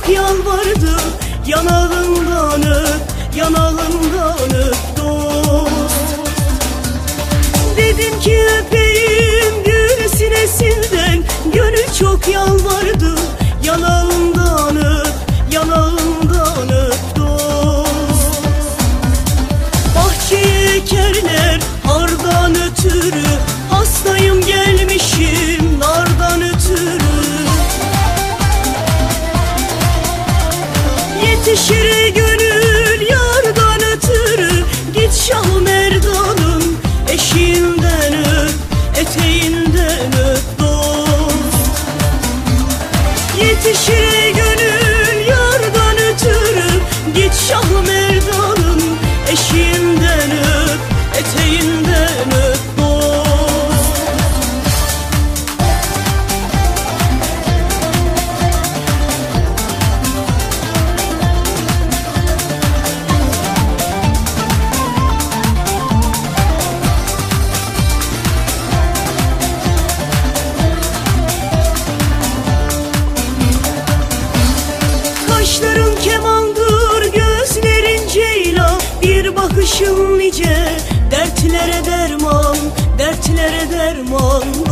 çok yalvardı, yanağından öp, yanağından öp dost. Dedim ki öpeyim gül sinesinden, gönül çok yalvardı, yanağından öp, yanağından öp dost. Bahçeye ekerler hardan ötürü, hastayım gelmişim nardan ötürü. Yetişir gönül yardan ötürü, git Şah Merdan'ın eşiğinden öp, eteğinden öp dost. Yetişir gönül yardan ötürü, git Şah Merdan'ın eşiğinden öp, eteğinden öp dost. Kaşların kemandır, gözlerin ceylan, bir bakışın nice dertlere derman, dertlere derman